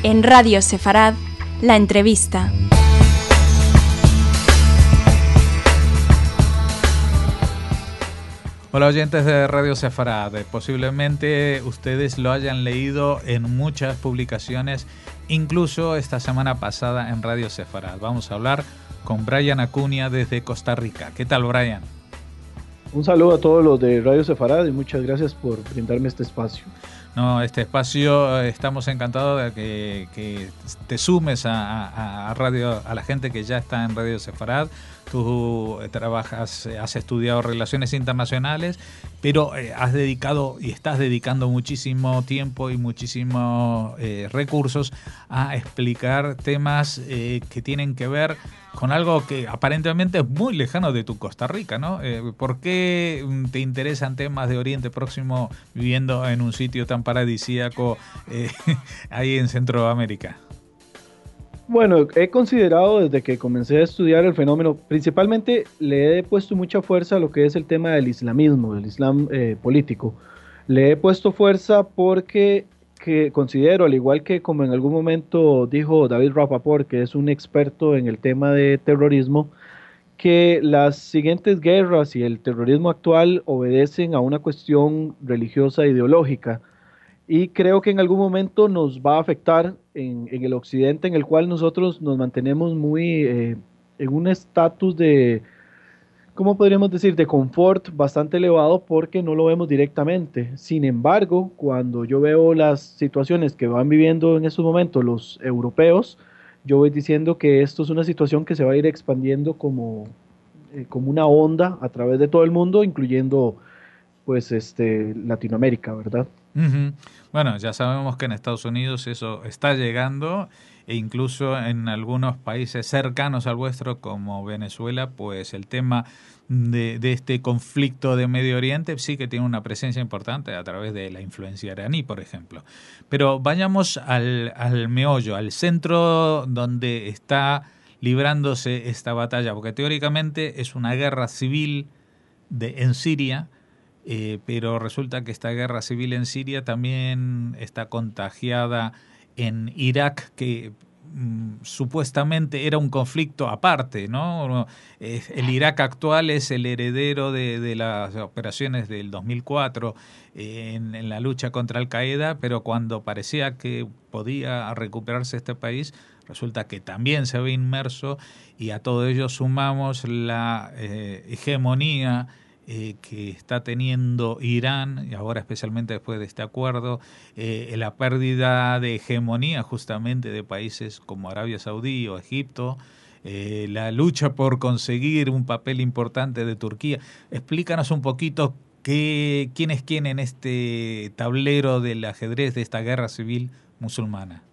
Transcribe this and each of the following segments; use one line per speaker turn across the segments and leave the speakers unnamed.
En Radio Sefarad, la entrevista.
Hola oyentes de Radio Sefarad, posiblemente ustedes lo hayan leído en muchas publicaciones, incluso esta semana pasada en Radio Sefarad. Vamos a hablar con Brian Acuña desde Costa Rica. ¿Qué tal, Brian?
Un saludo a todos los de Radio Sefarad y muchas gracias por brindarme este espacio.
No, este espacio, estamos encantados de que te sumes a radio, a la gente que ya está en Radio Sefarad. Tú trabajas, has estudiado Relaciones Internacionales, pero has dedicado y estás dedicando muchísimo tiempo y muchísimos recursos a explicar temas que tienen que ver con algo que aparentemente es muy lejano de tu Costa Rica, ¿no? ¿Por qué te interesan temas de Oriente Próximo viviendo en un sitio tan paradisíaco ahí en Centroamérica?
Bueno, he considerado desde que comencé a estudiar el fenómeno, principalmente le he puesto mucha fuerza a lo que es el tema del islamismo, del islam político. Le he puesto fuerza porque considero, al igual que como en algún momento dijo David Rapaport, que es un experto en el tema de terrorismo, que las siguientes guerras y el terrorismo actual obedecen a una cuestión religiosa e ideológica. Y creo que en algún momento nos va a afectar en el occidente, en el cual nosotros nos mantenemos muy en un estatus de, ¿cómo podríamos decir?, de confort bastante elevado porque no lo vemos directamente. Sin embargo, cuando yo veo las situaciones que van viviendo en estos momentos los europeos, yo voy diciendo que esto es una situación que se va a ir expandiendo como una onda a través de todo el mundo, incluyendo pues Latinoamérica, ¿verdad?
Uh-huh. Bueno, ya sabemos que en Estados Unidos eso está llegando e incluso en algunos países cercanos al vuestro como Venezuela, pues el tema de este conflicto de Medio Oriente sí que tiene una presencia importante a través de la influencia iraní, por ejemplo. Pero vayamos al meollo, al centro donde está librándose esta batalla, porque teóricamente es una guerra civil en Siria. Pero resulta que esta guerra civil en Siria también está contagiada en Irak, que supuestamente era un conflicto aparte, ¿no? El Irak actual es el heredero de las operaciones del 2004 en la lucha contra Al-Qaeda, pero cuando parecía que podía recuperarse este país, resulta que también se ve inmerso, y a todo ello sumamos la hegemonía que está teniendo Irán, y ahora especialmente después de este acuerdo, la pérdida de hegemonía justamente de países como Arabia Saudí o Egipto, la lucha por conseguir un papel importante de Turquía. Explícanos un poquito quién es quién en este tablero del ajedrez de esta guerra civil musulmana.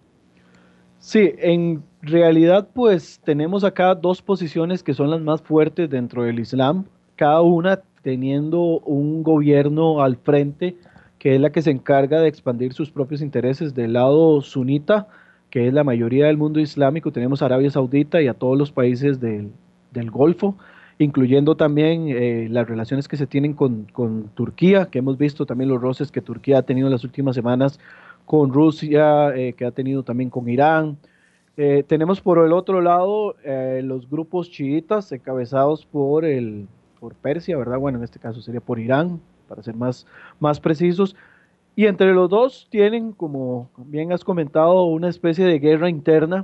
Sí, en realidad pues tenemos acá dos posiciones que son las más fuertes dentro del Islam, cada una teniendo un gobierno al frente que es la que se encarga de expandir sus propios intereses. Del lado sunita, que es la mayoría del mundo islámico, tenemos a Arabia Saudita y a todos los países del Golfo, incluyendo también las relaciones que se tienen con Turquía, que hemos visto también los roces que Turquía ha tenido en las últimas semanas con Rusia, que ha tenido también con Irán. Tenemos por el otro lado los grupos chiitas encabezados por Persia, ¿verdad? Bueno, en este caso sería por Irán, para ser más precisos. Y entre los dos tienen, como bien has comentado, una especie de guerra interna.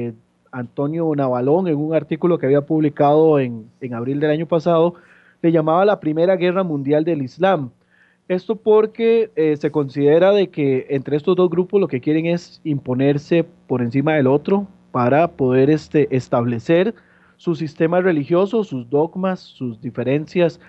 Antonio Navalón, en un artículo que había publicado en abril del año pasado, le llamaba la Primera Guerra Mundial del Islam. Esto porque se considera de que entre estos dos grupos lo que quieren es imponerse por encima del otro para poder establecer su sistema religioso, sus dogmas, sus diferencias,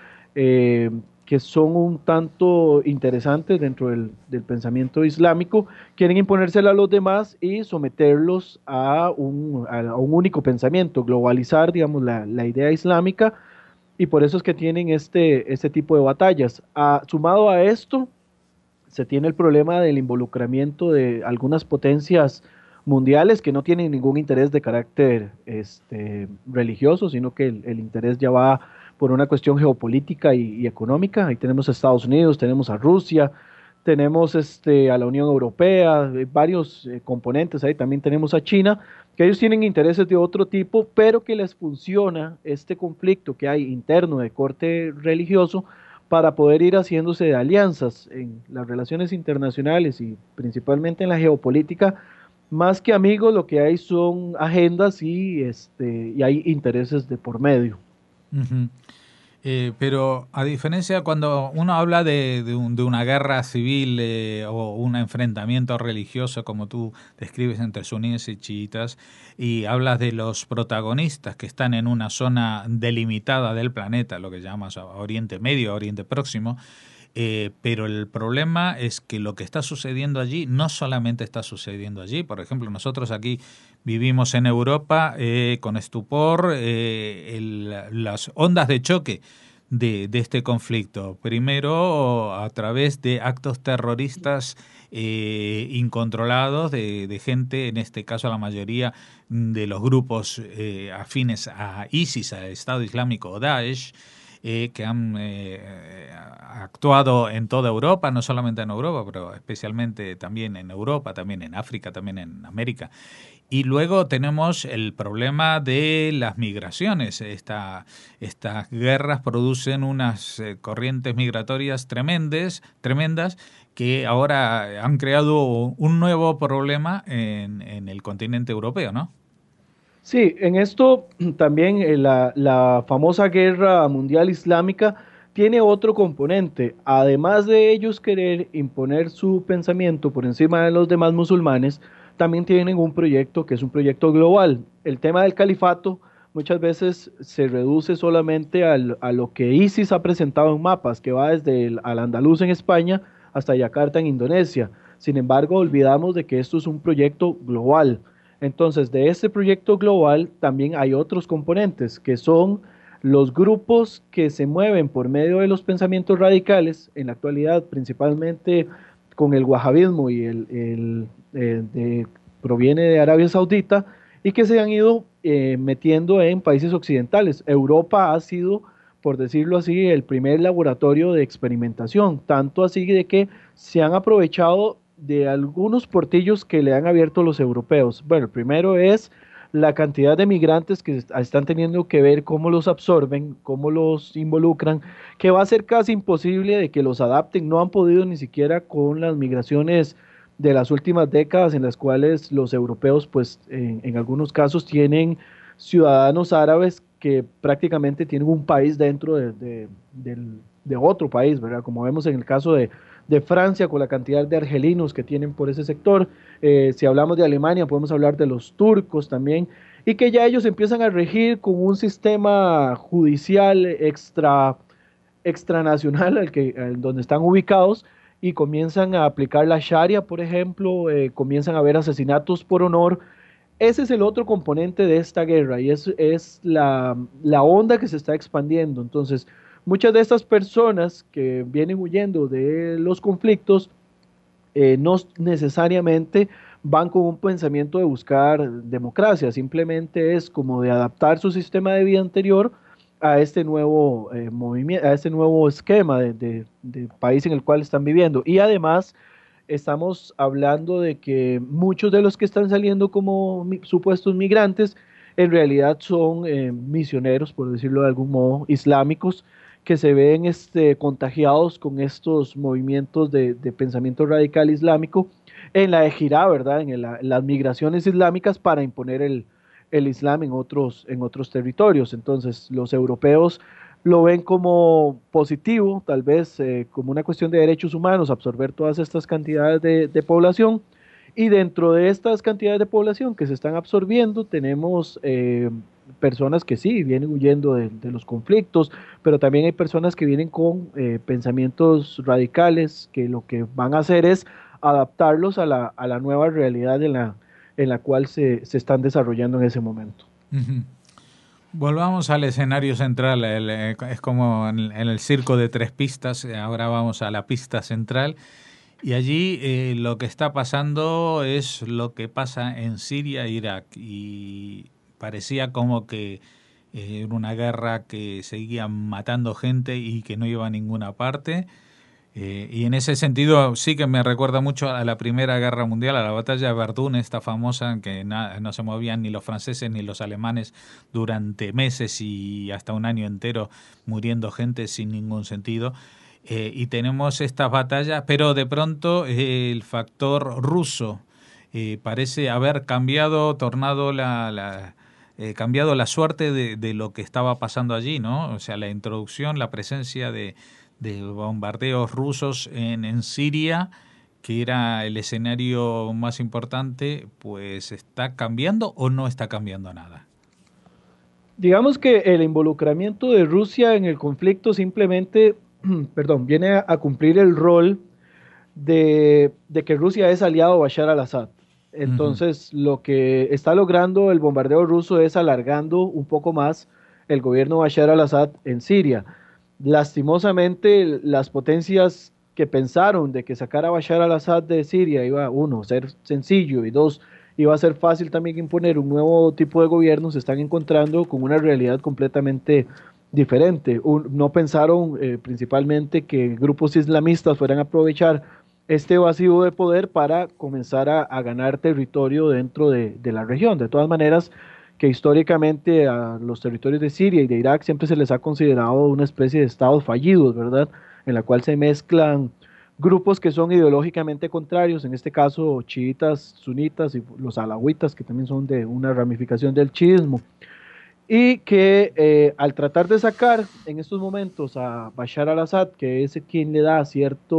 que son un tanto interesantes dentro del pensamiento islámico. Quieren imponérsela a los demás y someterlos a un único pensamiento, globalizar, digamos, la idea islámica, y por eso es que tienen este tipo de batallas. Sumado a esto, se tiene el problema del involucramiento de algunas potencias mundiales que no tienen ningún interés de carácter religioso, sino que el interés ya va por una cuestión geopolítica y económica. Ahí tenemos a Estados Unidos, tenemos a Rusia, tenemos a la Unión Europea, varios componentes ahí, también tenemos a China, que ellos tienen intereses de otro tipo, pero que les funciona este conflicto que hay interno de corte religioso para poder ir haciéndose de alianzas en las relaciones internacionales y principalmente en la geopolítica. Más que amigos, lo que hay son agendas y hay intereses de por medio.
Ujú. Pero a diferencia cuando uno habla de una guerra civil o un enfrentamiento religioso, como tú describes entre suníes y chiitas, y hablas de los protagonistas que están en una zona delimitada del planeta, lo que llamas Oriente Medio, Oriente Próximo, pero el problema es que lo que está sucediendo allí no solamente está sucediendo allí. Por ejemplo, nosotros aquí vivimos en Europa con estupor las ondas de choque de este conflicto. Primero, a través de actos terroristas incontrolados de gente, en este caso la mayoría de los grupos afines a ISIS, al Estado Islámico o Daesh, que han actuado en toda Europa, no solamente en Europa, pero especialmente también en Europa, también en África, también en América. Y luego tenemos el problema de las migraciones. Estas guerras producen unas corrientes migratorias tremendas que ahora han creado un nuevo problema en el continente europeo, ¿no?
Sí, en esto también la famosa guerra mundial islámica tiene otro componente. Además de ellos querer imponer su pensamiento por encima de los demás musulmanes, también tienen un proyecto que es un proyecto global. El tema del califato muchas veces se reduce solamente a lo que ISIS ha presentado en mapas, que va desde al Andaluz en España hasta Yakarta en Indonesia. Sin embargo, olvidamos de que esto es un proyecto global. Entonces, de este proyecto global también hay otros componentes que son los grupos que se mueven por medio de los pensamientos radicales, en la actualidad principalmente con el wahabismo y proviene de Arabia Saudita y que se han ido metiendo en países occidentales. Europa ha sido, por decirlo así, el primer laboratorio de experimentación, tanto así de que se han aprovechado de algunos portillos que le han abierto los europeos. Bueno, el primero es la cantidad de migrantes que están teniendo que ver cómo los absorben, cómo los involucran, que va a ser casi imposible de que los adapten. No han podido ni siquiera con las migraciones de las últimas décadas en las cuales los europeos, pues en algunos casos tienen ciudadanos árabes que prácticamente tienen un país dentro de otro país, ¿verdad? Como vemos en el caso de Francia, con la cantidad de argelinos que tienen por ese sector. Si hablamos de Alemania, podemos hablar de los turcos también, y que ya ellos empiezan a regir con un sistema judicial extranacional donde están ubicados y comienzan a aplicar la Sharia, por ejemplo, comienzan a haber asesinatos por honor. Ese es el otro componente de esta guerra y es la onda que se está expandiendo. Entonces, muchas de estas personas que vienen huyendo de los conflictos no necesariamente van con un pensamiento de buscar democracia, simplemente es como de adaptar su sistema de vida anterior a este nuevo movimiento, a este nuevo esquema de país en el cual están viviendo. Y además estamos hablando de que muchos de los que están saliendo como supuestos migrantes en realidad son misioneros, por decirlo de algún modo, islámicos, que se ven contagiados con estos movimientos de pensamiento radical islámico en la ejirá, ¿verdad? En las migraciones islámicas para imponer el Islam en otros territorios. Entonces, los europeos lo ven como positivo, tal vez como una cuestión de derechos humanos, absorber todas estas cantidades de población. Y dentro de estas cantidades de población que se están absorbiendo, tenemos personas que sí vienen huyendo de los conflictos, pero también hay personas que vienen con pensamientos radicales que lo que van a hacer es adaptarlos a la nueva realidad en la cual se están desarrollando en ese momento.
Ujú. Volvamos al escenario central, es como en el circo de tres pistas, ahora vamos a la pista central y allí lo que está pasando es lo que pasa en Siria e Irak y parecía como que era una guerra que seguía matando gente y que no iba a ninguna parte. Y en ese sentido sí que me recuerda mucho a la Primera Guerra Mundial, a la batalla de Verdún, esta famosa, en que no se movían ni los franceses ni los alemanes durante meses y hasta un año entero, muriendo gente sin ningún sentido. Y tenemos estas batallas, pero de pronto el factor ruso parece haber cambiado, cambiado la suerte de lo que estaba pasando allí, ¿no? O sea, la introducción, la presencia de bombardeos rusos en Siria, que era el escenario más importante, pues ¿está cambiando o no está cambiando nada?
Digamos que el involucramiento de Rusia en el conflicto simplemente, perdón, viene a cumplir el rol de que Rusia es aliado a Bashar al-Assad.
Ujú.
Entonces, lo que está logrando el bombardeo ruso es alargando un poco más el gobierno de Bashar al-Assad en Siria. Lastimosamente, las potencias que pensaron de que sacar a Bashar al-Assad de Siria iba, uno, a ser sencillo y dos, iba a ser fácil también imponer un nuevo tipo de gobierno, se están encontrando con una realidad completamente diferente. No pensaron principalmente que grupos islamistas fueran a aprovechar este vacío de poder para comenzar a ganar territorio dentro de la región. De todas maneras, que históricamente a los territorios de Siria y de Irak siempre se les ha considerado una especie de estados fallidos, ¿verdad? En la cual se mezclan grupos que son ideológicamente contrarios, en este caso chiitas, sunitas y los alawitas, que también son de una ramificación del chiismo, y que al tratar de sacar en estos momentos a Bashar al-Assad, que es quien le da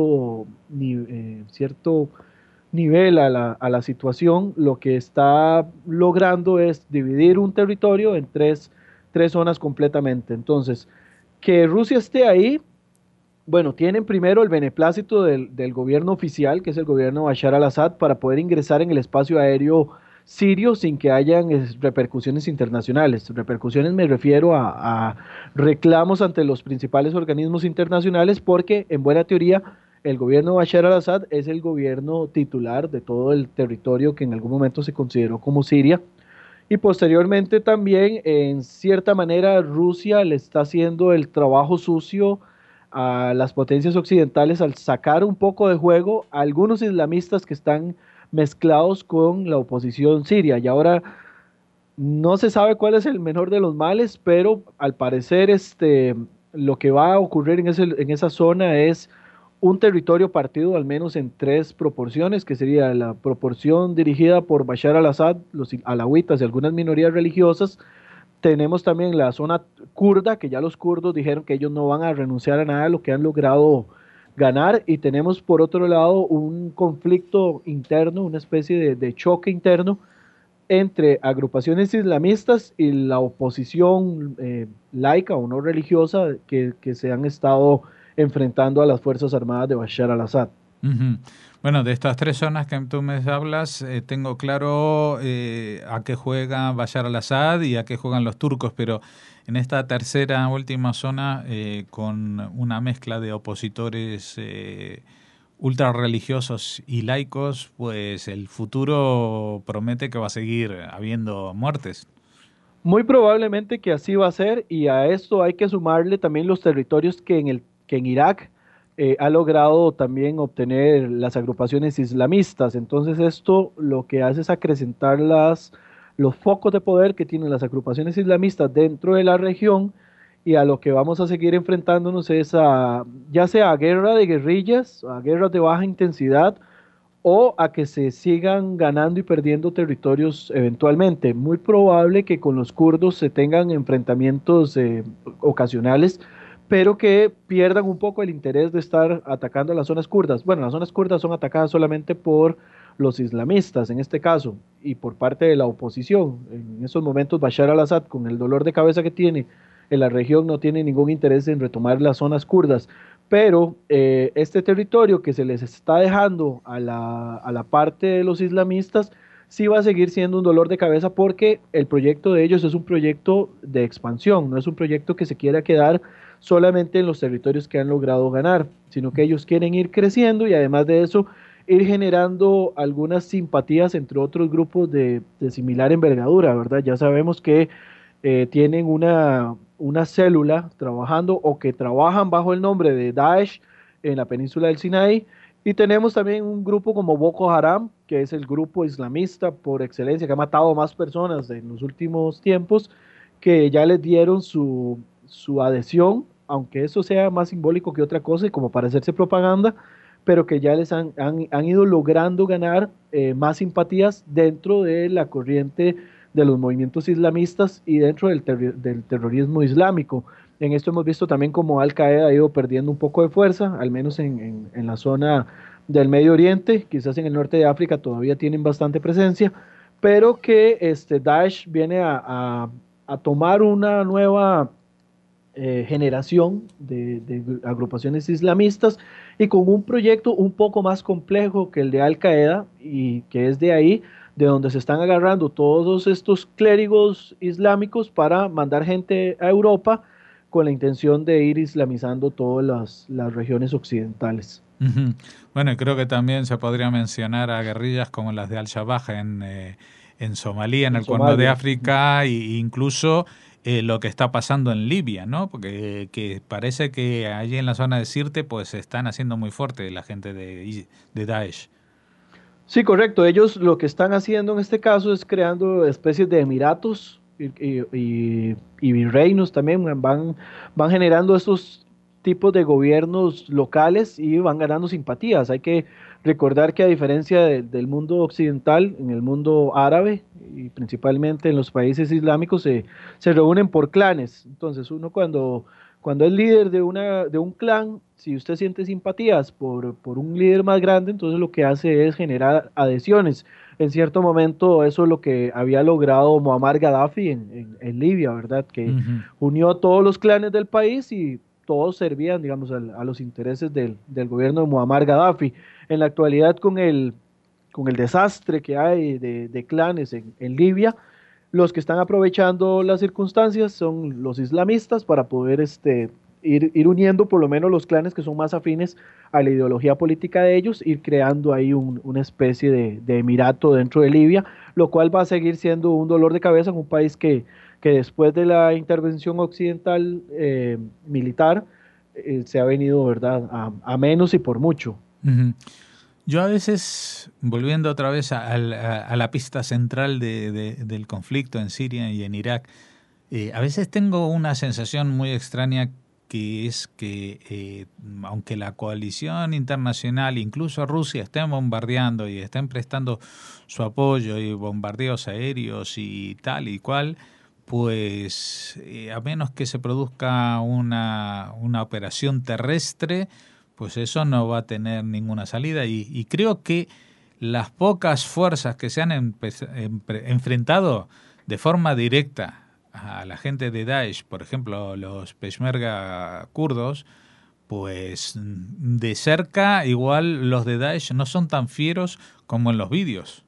cierto nivel a la situación, lo que está logrando es dividir un territorio en tres zonas completamente. Entonces, que Rusia esté ahí, bueno, tienen primero el beneplácito del gobierno oficial, que es el gobierno de Bashar al-Assad, para poder ingresar en el espacio aéreo sirio sin que hayan repercusiones internacionales. Repercusiones me refiero a reclamos ante los principales organismos internacionales, porque en buena teoría el gobierno de Bashar al-Assad es el gobierno titular de todo el territorio que en algún momento se consideró como Siria. Y posteriormente también, en cierta manera, Rusia le está haciendo el trabajo sucio a las potencias occidentales al sacar un poco de juego a algunos islamistas que están mezclados con la oposición siria. Y ahora no se sabe cuál es el menor de los males, pero al parecer lo que va a ocurrir en esa zona es un territorio partido al menos en tres proporciones, que sería la proporción dirigida por Bashar al-Assad, los alawitas y algunas minorías religiosas. Tenemos también la zona kurda, que ya los kurdos dijeron que ellos no van a renunciar a nada de lo que han logrado ganar. Y tenemos por otro lado un conflicto interno, una especie de choque interno entre agrupaciones islamistas y la oposición laica o no religiosa que se han estado enfrentando a las Fuerzas Armadas de Bashar al-Assad.
Ujú. Bueno, de estas tres zonas que tú me hablas, tengo claro a qué juega Bashar al-Assad y a qué juegan los turcos, pero en esta tercera última zona, con una mezcla de opositores ultra religiosos y laicos, pues el futuro promete que va a seguir habiendo muertes.
Muy probablemente que así va a ser, y a esto hay que sumarle también los territorios que en Irak ha logrado también obtener las agrupaciones islamistas. Entonces esto lo que hace es acrecentar los focos de poder que tienen las agrupaciones islamistas dentro de la región, y a lo que vamos a seguir enfrentándonos es ya sea a guerra de guerrillas, a guerras de baja intensidad, o a que se sigan ganando y perdiendo territorios eventualmente. Muy probable que con los kurdos se tengan enfrentamientos ocasionales, pero que pierdan un poco el interés de estar atacando a las zonas kurdas. Bueno, las zonas kurdas son atacadas solamente por los islamistas, en este caso, y por parte de la oposición. En esos momentos, Bashar al-Assad, con el dolor de cabeza que tiene en la región, no tiene ningún interés en retomar las zonas kurdas, pero este territorio que se les está dejando a la parte de los islamistas sí va a seguir siendo un dolor de cabeza, porque el proyecto de ellos es un proyecto de expansión, no es un proyecto que se quiera quedar solamente en los territorios que han logrado ganar, sino que ellos quieren ir creciendo y además de eso ir generando algunas simpatías entre otros grupos de similar envergadura, ¿verdad? Ya sabemos que tienen una célula trabajando o que trabajan bajo el nombre de Daesh en la península del Sinaí. Y tenemos también un grupo como Boko Haram, que es el grupo islamista por excelencia, que ha matado más personas en los últimos tiempos, que ya les dieron su adhesión, aunque eso sea más simbólico que otra cosa y como para hacerse propaganda, pero que ya les han ido logrando ganar más simpatías dentro de la corriente de los movimientos islamistas y dentro del terrorismo islámico. En esto hemos visto también como Al Qaeda ha ido perdiendo un poco de fuerza, al menos en la zona del Medio Oriente, quizás en el norte de África todavía tienen bastante presencia, pero que Daesh viene a tomar una nueva generación de agrupaciones islamistas y con un proyecto un poco más complejo que el de Al Qaeda y que es de ahí de donde se están agarrando todos estos clérigos islámicos para mandar gente a Europa con la intención de ir islamizando todas las regiones occidentales.
Ujú. Bueno, y creo que también se podría mencionar a guerrillas como las de Al-Shabaab en Somalia, en
En
el Cuerno de
Somalia.
África, e incluso lo que está pasando en Libia, ¿no? Porque que parece que allí en la zona de Sirte pues se están haciendo muy fuerte la gente de Daesh.
Sí, correcto. Ellos lo que están haciendo en este caso es creando especies de emiratos y virreinos también. Van generando estos tipos de gobiernos locales y van ganando simpatías. Hay que recordar que a diferencia del mundo occidental, en el mundo árabe y principalmente en los países islámicos se reúnen por clanes. Entonces uno cuando es líder de un clan, si usted siente simpatías por un líder más grande, entonces lo que hace es generar adhesiones. En cierto momento eso es lo que había logrado Muammar Gaddafi en Libia, ¿verdad? Que
Ujú.
unió a todos los clanes del país y todos servían, digamos, a los intereses del gobierno de Muammar Gaddafi. En la actualidad, con el desastre que hay de clanes en Libia, los que están aprovechando las circunstancias son los islamistas para poder ir uniendo por lo menos los clanes que son más afines a la ideología política de ellos, ir creando ahí una especie de emirato dentro de Libia, lo cual va a seguir siendo un dolor de cabeza en un país que después de la intervención occidental militar se ha venido, ¿verdad?, a menos y por mucho.
Ujú. Yo a veces, volviendo otra vez a la pista central del conflicto en Siria y en Irak, a veces tengo una sensación muy extraña que es que aunque la coalición internacional, incluso Rusia, estén bombardeando y estén prestando su apoyo y bombardeos aéreos y tal y cual, pues a menos que se produzca una operación terrestre, pues eso no va a tener ninguna salida y creo que las pocas fuerzas que se han enfrentado de forma directa a la gente de Daesh, por ejemplo los peshmerga kurdos, pues de cerca igual los de Daesh no son tan fieros como en los vídeos.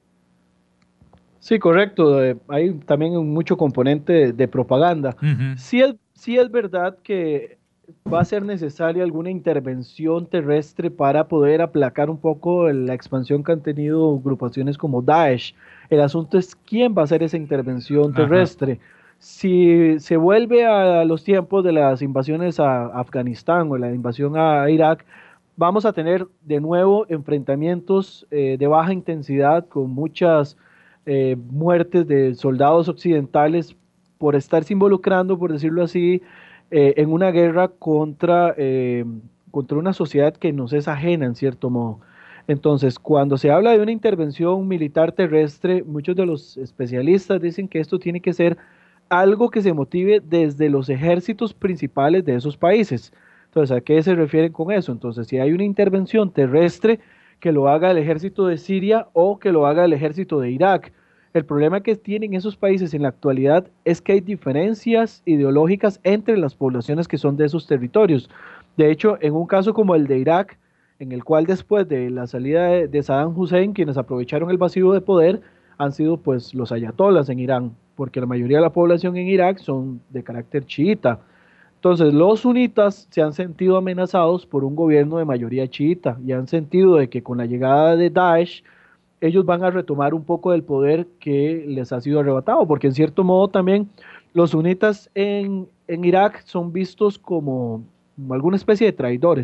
Sí, correcto. Hay también mucho componente de propaganda.
Ujú.
Sí es verdad que va a ser necesaria alguna intervención terrestre para poder aplacar un poco la expansión que han tenido agrupaciones como Daesh. El asunto es quién va a hacer esa intervención
Ajá.
terrestre. Si se vuelve a los tiempos de las invasiones a Afganistán o la invasión a Irak, vamos a tener de nuevo enfrentamientos de baja intensidad con muchas muertes de soldados occidentales por estarse involucrando, por decirlo así, en una guerra contra una sociedad que nos es ajena en cierto modo. Entonces, cuando se habla de una intervención militar terrestre, muchos de los especialistas dicen que esto tiene que ser algo que se motive desde los ejércitos principales de esos países. Entonces, ¿a qué se refieren con eso? Entonces, si hay una intervención terrestre, que lo haga el ejército de Siria o que lo haga el ejército de Irak. El problema que tienen esos países en la actualidad es que hay diferencias ideológicas entre las poblaciones que son de esos territorios. De hecho, en un caso como el de Irak, en el cual después de la salida de Saddam Hussein, quienes aprovecharon el vacío de poder han sido pues los ayatolas en Irán, porque la mayoría de la población en Irak son de carácter chiita. Entonces, los sunitas se han sentido amenazados por un gobierno de mayoría chiita y han sentido de que con la llegada de Daesh, ellos van a retomar un poco del poder que les ha sido arrebatado, porque en cierto modo también los sunitas en Irak son vistos como alguna especie de traidores,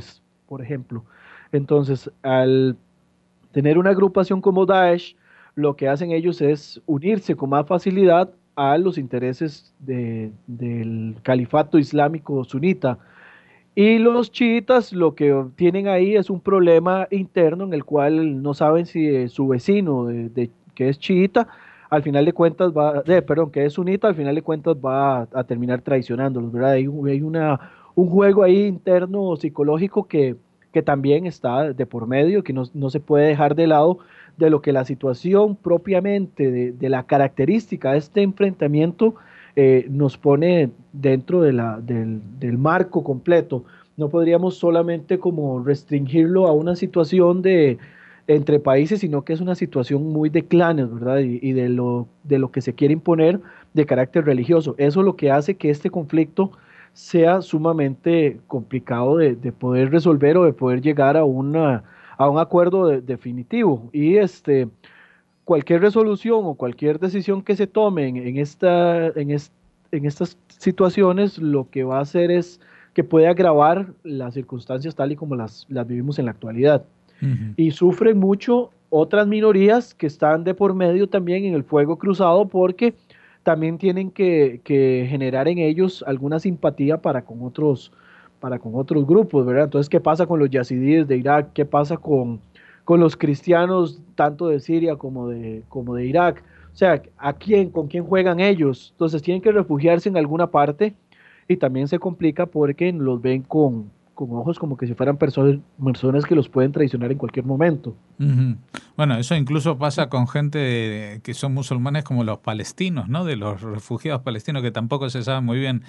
por ejemplo. Entonces, al tener una agrupación como Daesh, lo que hacen ellos es unirse con más facilidad a los intereses del califato islámico sunita. Y los chiitas lo que tienen ahí es un problema interno en el cual no saben si su vecino que es chiita, al final de cuentas perdón, que es sunita, al final de cuentas va a terminar traicionándolos, ¿verdad? Hay un juego ahí interno psicológico que también está de por medio, que no se puede dejar de lado de lo que la situación propiamente de la característica de este enfrentamiento nos pone dentro del marco completo. No podríamos solamente como restringirlo a una situación entre países, sino que es una situación muy de clanes, ¿verdad? Y de lo que se quiere imponer de carácter religioso. Eso es lo que hace que este conflicto sea sumamente complicado de poder resolver o de poder llegar a un acuerdo definitivo. Y cualquier resolución o cualquier decisión que se tome en estas situaciones, lo que va a hacer es que puede agravar las circunstancias tal y como las vivimos en la actualidad.
Ujú.
Y sufren mucho otras minorías que están de por medio también en el fuego cruzado, porque también tienen que generar en ellos alguna simpatía para con otros grupos, ¿verdad? Entonces, ¿qué pasa con los yazidíes de Irak? ¿Qué pasa con los cristianos tanto de Siria como de Irak? O sea, ¿con quién juegan ellos? Entonces tienen que refugiarse en alguna parte y también se complica porque los ven con ojos como que si fueran personas que los pueden traicionar en cualquier momento.
Ujú. Bueno, eso incluso pasa con gente que son musulmanes como los palestinos, ¿no? De los refugiados palestinos, que tampoco se sabe muy bien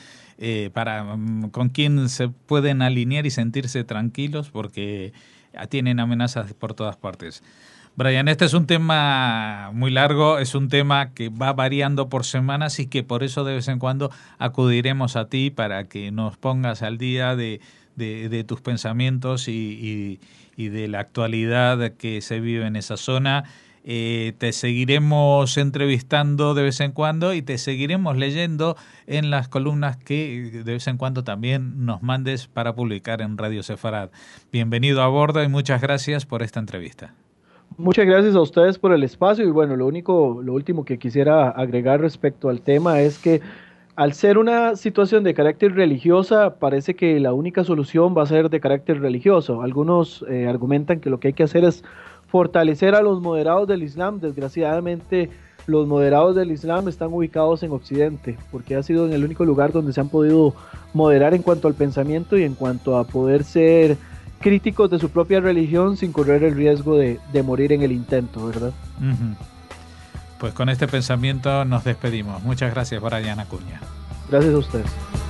con quién se pueden alinear y sentirse tranquilos porque tienen amenazas por todas partes. Brian, este es un tema muy largo, es un tema que va variando por semanas y que por eso de vez en cuando acudiremos a ti para que nos pongas al día de tus pensamientos y de la actualidad que se vive en esa zona. Te seguiremos entrevistando de vez en cuando y te seguiremos leyendo en las columnas que de vez en cuando también nos mandes para publicar en Radio Sefarad. Bienvenido a bordo y muchas gracias por esta entrevista.
Muchas gracias a ustedes por el espacio y bueno, lo último que quisiera agregar respecto al tema es que al ser una situación de carácter religiosa, parece que la única solución va a ser de carácter religioso. Algunos argumentan que lo que hay que hacer es fortalecer a los moderados del Islam. Desgraciadamente, los moderados del Islam están ubicados en Occidente, porque ha sido en el único lugar donde se han podido moderar en cuanto al pensamiento y en cuanto a poder ser críticos de su propia religión sin correr el riesgo de morir en el intento, ¿verdad?
Uh-huh. Pues con este pensamiento nos despedimos. Muchas gracias, Brian Acuña.
Gracias a ustedes.